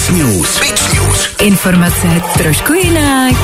Big News. Informace trošku jinak.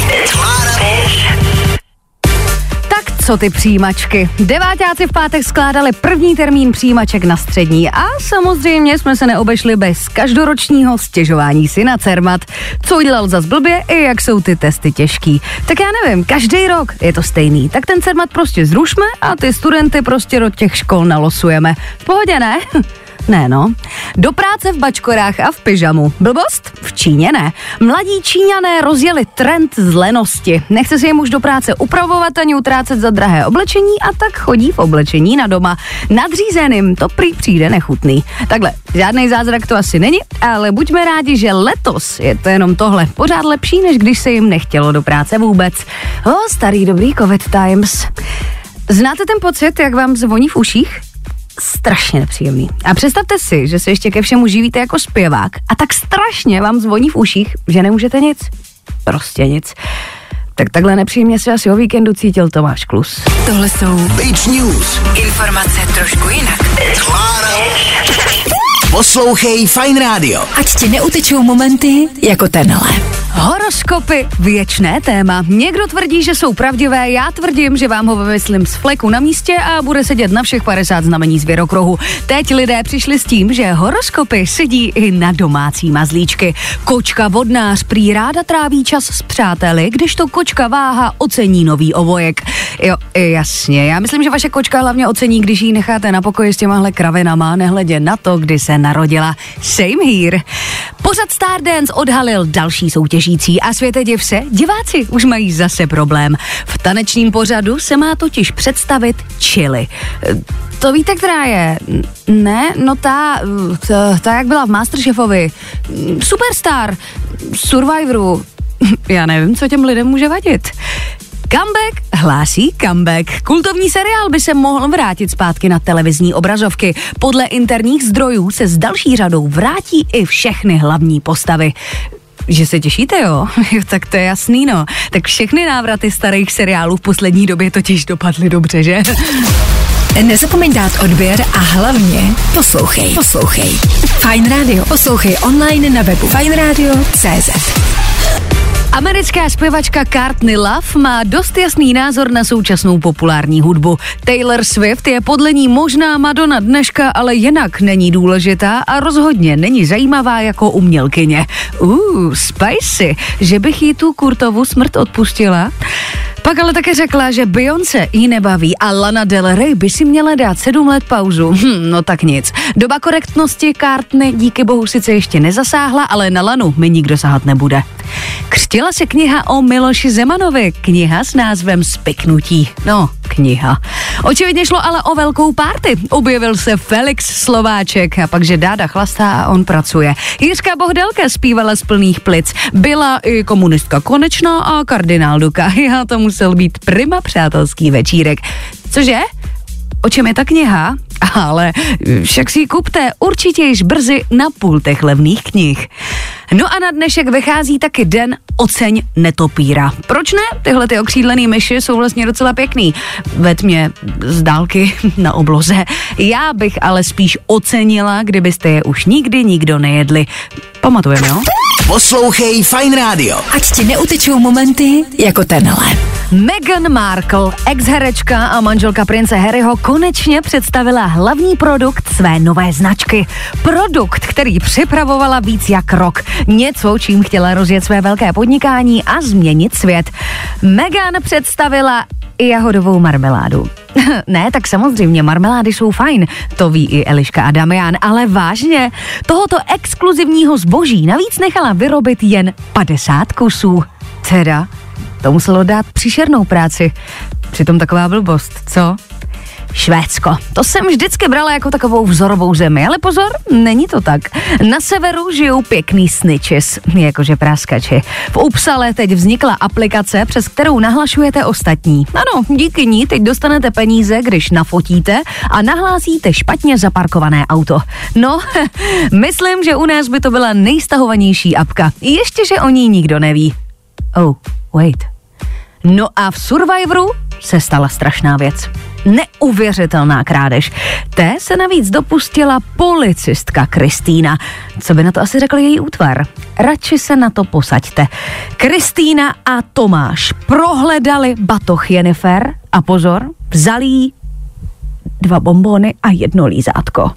Tak co ty přijímačky? Deváťáci v pátek skládali první termín přijímaček na střední a samozřejmě jsme se neobešli bez každoročního stěžování si na Cermat. Co udělal zas blbě i jak jsou ty testy těžký. Tak já nevím, každý rok je to stejný. Tak ten Cermat prostě zrušme a ty studenty prostě do těch škol nalosujeme. V pohodě, ne? Ne, no. Do práce v bačkorách a v pyžamu. Blbost? V Číně ne. Mladí Číňané rozjeli trend z lenosti. Nechce se jim už do práce upravovat ani utrácet za drahé oblečení a tak chodí v oblečení na doma. Nadřízeným to prý přijde nechutný. Takhle, žádný zázrak to asi není, ale buďme rádi, že letos je to jenom tohle. Pořád lepší, než když se jim nechtělo do práce vůbec. Starý dobrý COVID times. Znáte ten pocit, jak vám zvoní v uších? Strašně nepříjemný. A představte si, že se ještě ke všemu živíte jako zpěvák a tak strašně vám zvoní v uších, že nemůžete nic. Prostě nic. Tak takhle nepříjemně se asi o víkendu cítil Tomáš Klus. Tohle jsou Big News. informace trošku jinak. Poslouchej Fajn rádio. Ať ti neutečou momenty jako tenhle. Horoskopy, věčné téma. Někdo tvrdí, že jsou pravdivé, já tvrdím, že vám ho vymyslím z fleku na místě a bude sedět na všech 50 znamení zvěrokruhu. Teď lidé přišli s tím, že horoskopy sedí i na domácí mazlíčky. Kočka vodnář prý ráda tráví čas s přáteli, když to kočka váha ocení nový ovojek. Jo, jasně, já myslím, že vaše kočka hlavně ocení, když ji necháte na pokoji s těmahle kravinama, nehledě na to, kdy se narodila. Same here. Pořad Stardance odhalil další soutěžící a světe div se, diváci už mají zase problém. V tanečním pořadu se má totiž představit Chili. To víte, která je? Ne? No ta jak byla v Masterchefovi. Superstar. Survivoru. Já nevím, co těm lidem může vadit. Comeback hlásí comeback. Kultovní seriál by se mohl vrátit zpátky na televizní obrazovky. Podle interních zdrojů se s další řadou vrátí i všechny hlavní postavy. Že se těšíte, jo? Tak to je jasný, no. Tak všechny návraty starých seriálů v poslední době totiž dopadly dobře, že? Nezapomeň dát odběr a hlavně poslouchej. Fajn Radio. Poslouchej online na webu fajnradio.cz. Americká zpěvačka Courtney Love má dost jasný názor na současnou populární hudbu. Taylor Swift je podle ní možná Madonna dneška, ale jinak není důležitá a rozhodně není zajímavá jako umělkyně. Spicy, že bych jí tu Kurtovu smrt odpustila? Pak ale také řekla, že Beyoncé jí nebaví a Lana Del Rey by si měla dát 7 let pauzu. No tak nic. Doba korektnosti Courtney díky bohu sice ještě nezasáhla, ale na Lanu mi nikdo sahat nebude. Křtila se kniha o Miloši Zemanovi, kniha s názvem Spiknutí. No, kniha. Očividně šlo ale o velkou party. Objevil se Felix Slováček a pak, že Dáda chlastá a on pracuje. Jiřka Bohdelka zpívala z plných plic. Byla i komunistka Konečná a kardinál Duka. Já to musel být prima přátelský večírek. Cože? O čem je ta kniha? Ale však si ji kupte určitě již brzy na pultech levných knih. No a na dnešek vychází taky den Oceň netopíra. Proč ne? Tyhle ty okřídlený myši jsou vlastně docela pěkný. Ve tmě z dálky na obloze. Já bych ale spíš ocenila, kdybyste je už nikdy nikdo nejedli. Pamatujeme, jo? Poslouchej Fajn rádio. Ať ti neutečou momenty jako tenhle. Meghan Markle, ex-herečka a manželka prince Harryho, konečně představila hlavní produkt své nové značky. Produkt, který připravovala víc jak rok. Něco, čím chtěla rozjet své velké podnikání a změnit svět. Meghan představila i jahodovou marmeládu. Ne, tak samozřejmě, marmelády jsou fajn, to ví i Eliška a Damian, ale vážně, tohoto exkluzivního zboží navíc nechala vyrobit jen 50 kusů. Teda, to muselo dát příšernou práci. Přitom taková blbost, co? Švédsko. To jsem vždycky brala jako takovou vzorovou zemi, ale pozor, není to tak. Na severu žijou pěkný snitches, jakože práskači. V Uppsale teď vznikla aplikace, přes kterou nahlašujete ostatní. Ano, díky ní teď dostanete peníze, když nafotíte a nahlásíte špatně zaparkované auto. No, myslím, že u nás by to byla nejstahovanější apka. Ještě, že o ní nikdo neví. Oh, wait. No a v Survivoru se stala strašná věc. Neuvěřitelná krádež. Té se navíc dopustila policistka Kristýna. Co by na to asi řekl její útvar? Radši se na to posaďte. Kristýna a Tomáš prohledali batoh Jennifer a pozor, vzali jí 2 bonbony a 1 lízátko.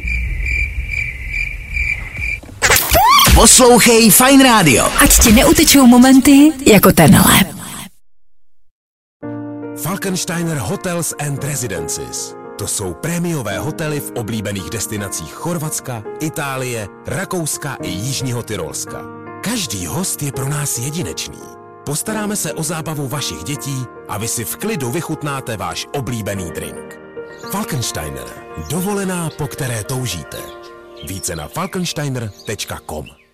Poslouchej Fajn rádio. Ať ti neutečou momenty jako tenhle. Falkensteiner Hotels and Residences. To jsou prémiové hotely v oblíbených destinacích Chorvatska, Itálie, Rakouska i Jižního Tyrolska. Každý host je pro nás jedinečný. Postaráme se o zábavu vašich dětí a vy si v klidu vychutnáte váš oblíbený drink. Falkensteiner. Dovolená, po které toužíte. Více na falkensteiner.com.